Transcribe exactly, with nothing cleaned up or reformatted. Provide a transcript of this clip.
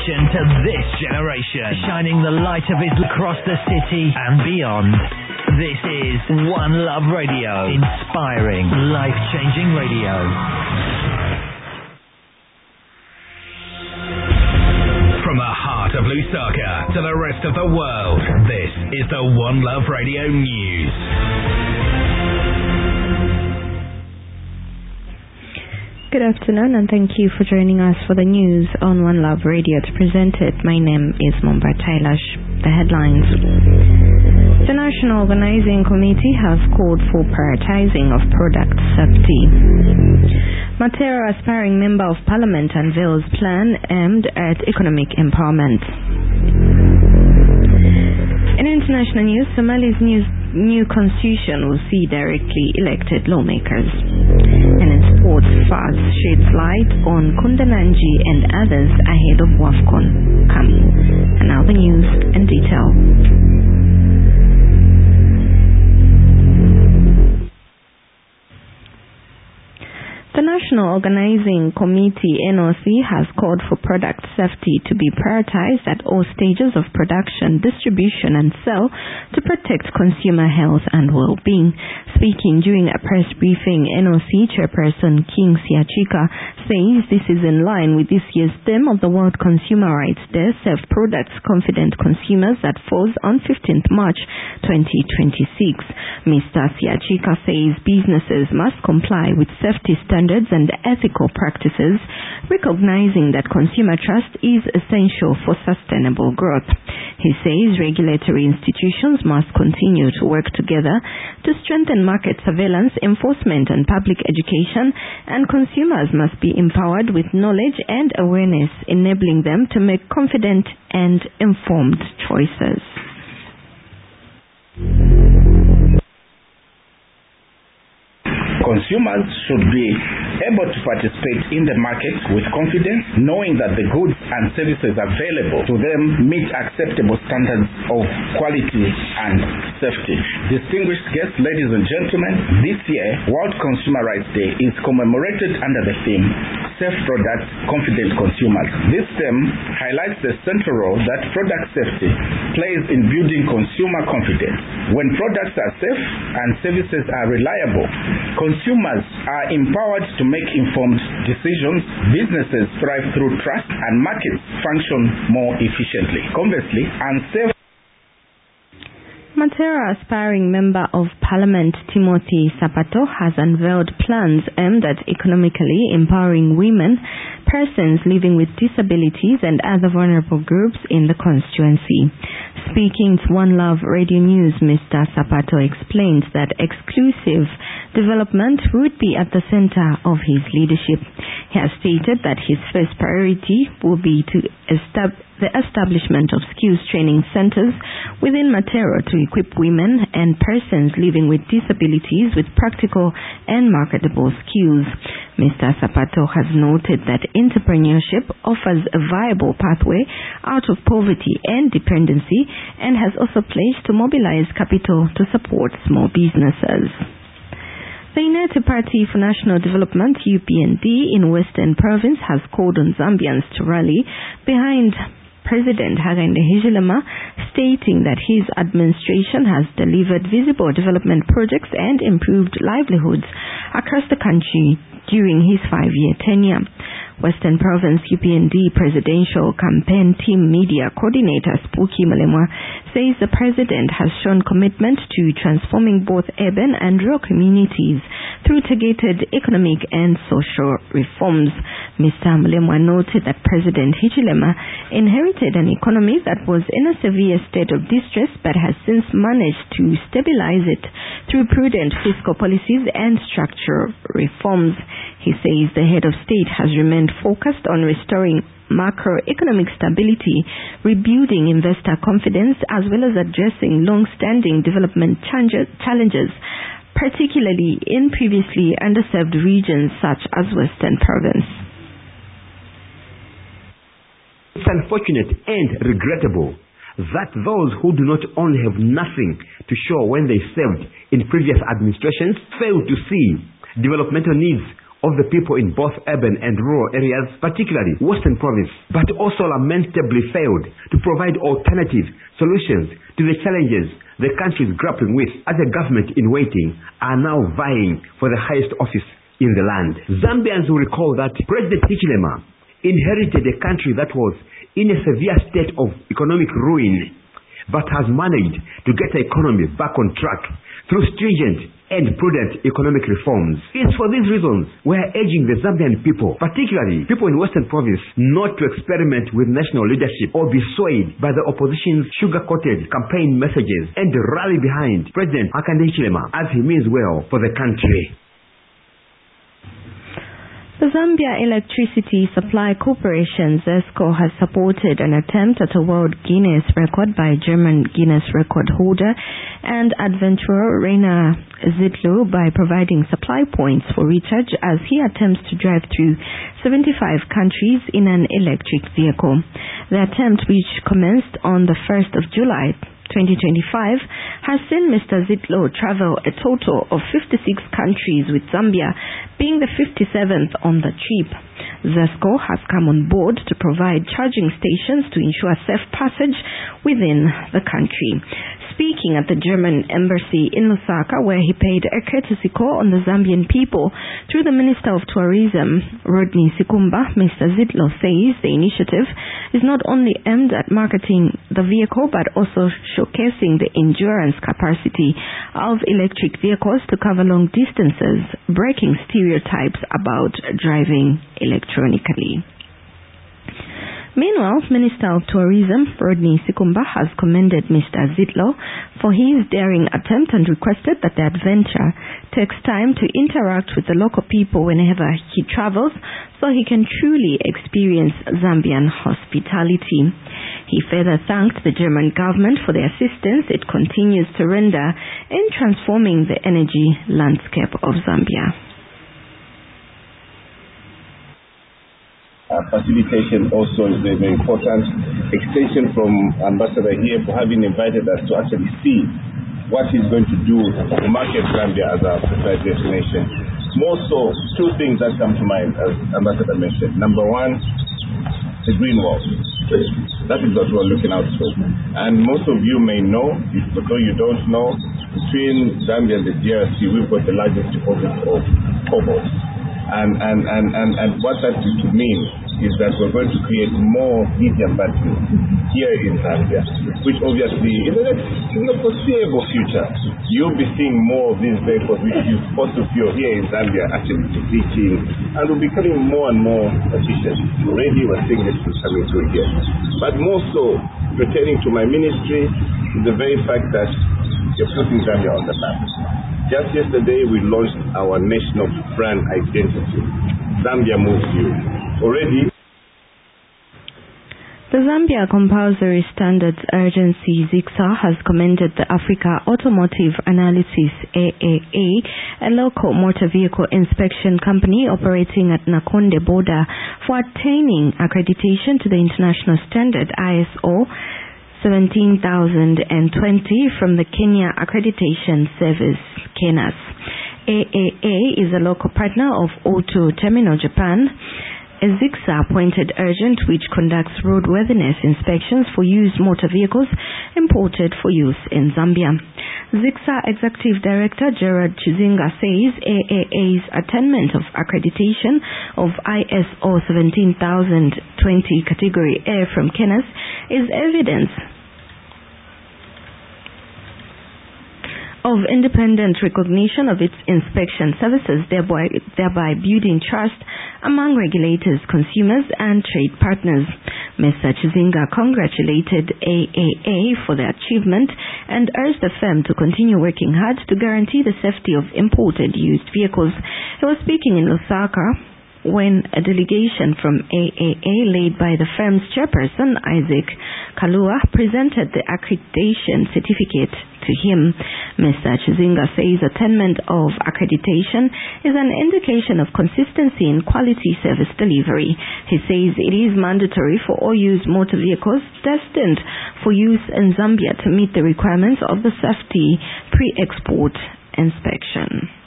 connection to this generation, shining the light of his across the city and beyond. This is One Love Radio, inspiring, life-changing radio. From the heart of Lusaka to the rest of the world, this is the One Love Radio News. Good afternoon, and thank you for joining us for the news on One Love Radio. To present it, my name is Momba Tailash. The headlines. The National Organizing Committee has called for prioritizing of product safety. Matera, aspiring Member of Parliament, unveils plan aimed at economic empowerment. In international news, Somalia's new, new constitution will see directly elected lawmakers. And in sports, Faz sheds light on Kundananji and others ahead of WAFCON. Come. And now the news in detail. The National Organizing Committee N O C has called for product safety to be prioritized at all stages of production, distribution and sale to protect consumer health and well-being. Speaking during a press briefing, N O C Chairperson King Siachika says this is in line with this year's theme of the World Consumer Rights Day, Safe Products, Confident Consumers, that falls on fifteenth March twenty twenty-six. Mister Siachika says businesses must comply with safety standards and ethical practices, recognizing that consumer trust is essential for sustainable growth. He says regulatory institutions must continue to work together to strengthen market surveillance, enforcement and public education, and consumers must be empowered with knowledge and awareness, enabling them to make confident and informed choices. Consumers should be able to participate in the market with confidence, knowing that the goods and services available to them meet acceptable standards of quality and safety. Distinguished guests, ladies and gentlemen, this year, World Consumer Rights Day is commemorated under the theme, Safe Products, Confident Consumers. This theme highlights the central role that product safety plays in building consumer confidence. When products are safe and services are reliable, consumers are empowered to make informed decisions, businesses thrive through trust, and markets function more efficiently. Conversely, unsafe Matera, aspiring Member of Parliament Timothy Sapato, has unveiled plans aimed at economically empowering women, persons living with disabilities and other vulnerable groups in the constituency. Speaking to One Love Radio News, Mister Sapato explains that exclusive development would be at the center of his leadership. He has stated that his first priority will be to establish the establishment of skills training centers within Matera to equip women and persons living with disabilities with practical and marketable skills. Mister Sapato has noted that entrepreneurship offers a viable pathway out of poverty and dependency, and has also pledged to mobilize capital to support small businesses. The United Party for National Development, U P N D, in Western Province has called on Zambians to rally behind President Hakainde Hichilema, stating that his administration has delivered visible development projects and improved livelihoods across the country during his five-year tenure. Western Province U P N D Presidential Campaign Team Media Coordinator Spooky Malemwa says the President has shown commitment to transforming both urban and rural communities through targeted economic and social reforms. Mister Malemwa noted that President Hichilema inherited an economy that was in a severe state of distress but has since managed to stabilize it through prudent fiscal policies and structural reforms. He says the head of state has remained focused on restoring macroeconomic stability, rebuilding investor confidence, as well as addressing long-standing development challenges, particularly in previously underserved regions such as Western Province. It's unfortunate and regrettable that those who do not only have nothing to show when they served in previous administrations fail to see developmental needs of the people in both urban and rural areas, particularly Western Province, but also lamentably failed to provide alternative solutions to the challenges the country is grappling with, as a government in waiting are now vying for the highest office in the land. Zambians will recall that President Hichilema inherited a country that was in a severe state of economic ruin, but has managed to get the economy back on track through stringent and prudent economic reforms. It's for these reasons we are urging the Zambian people, particularly people in Western Province, not to experiment with national leadership or be swayed by the opposition's sugar-coated campaign messages and rally behind President Hakainde Hichilema as he means well for the country. The Zambia Electricity Supply Corporation, ZESCO, has supported an attempt at a World Guinness record by German Guinness record holder and adventurer Rainer Zitlow by providing supply points for recharge as he attempts to drive through seventy-five countries in an electric vehicle. The attempt, which commenced on the first of July twenty twenty-five, has seen Mister Zitlow travel a total of fifty-six countries, with Zambia being the fifty-seventh on the trip. ZESCO has come on board to provide charging stations to ensure safe passage within the country. Speaking at the German embassy in Lusaka, where he paid a courtesy call on the Zambian people through the Minister of Tourism, Rodney Sikumba, Mister Zitlow says the initiative is not only aimed at marketing the vehicle but also showcasing the endurance capacity of electric vehicles to cover long distances, breaking stereotypes about driving electronically. Meanwhile, Minister of Tourism, Rodney Sikumba, has commended Mister Zitlow for his daring attempt and requested that the adventure takes time to interact with the local people whenever he travels so he can truly experience Zambian hospitality. He further thanked the German government for the assistance it continues to render in transforming the energy landscape of Zambia. Uh, facilitation also is very, very important. Extension from Ambassador here for having invited us to actually see what he's going to do to market Zambia as a preferred destination. More so, two things that come to mind, as Ambassador mentioned. Number one, the green wall. That is what we're looking out for. And most of you may know, although you don't know, between Zambia and the D R C, we've got the largest deposit of cobalt. And, and, and, and, and what that would mean is that we're going to create more lithium batteries here in Zambia, which obviously in the next, in the foreseeable future, you'll be seeing more of these vehicles which you fossil fuel here in Zambia actually depleting and will be becoming more and more efficient. Already we're seeing this coming through here. But more so, pertaining to my ministry, is the very fact that you're putting Zambia on the map. Just yesterday, we launched our national brand identity, Zambia Moves You. Already, the Zambia Compulsory Standards Agency, ZICSA, has commended the Africa Automotive Analysis, A A A, a local motor vehicle inspection company operating at Nakonde border, for attaining accreditation to the international standard I S O seventeen thousand twenty from the Kenya Accreditation Service, KENAS. A A A is a local partner of Auto Terminal Japan, a ZICSA-appointed agent which conducts roadworthiness inspections for used motor vehicles imported for use in Zambia. ZICSA Executive Director Gerard Chizinga says A A A's attainment of accreditation of I S O seventeen thousand twenty Category A from KENAS is evidence of independent recognition of its inspection services, thereby, thereby building trust among regulators, consumers, and trade partners. Mister Chizinga congratulated A A A for the achievement and urged the firm to continue working hard to guarantee the safety of imported used vehicles. He was speaking in Lusaka when a delegation from A A A led by the firm's chairperson, Isaac Kalua, presented the accreditation certificate to him. Mister Chizinga says attainment of accreditation is an indication of consistency in quality service delivery. He says it is mandatory for all used motor vehicles destined for use in Zambia to meet the requirements of the safety pre-export inspection.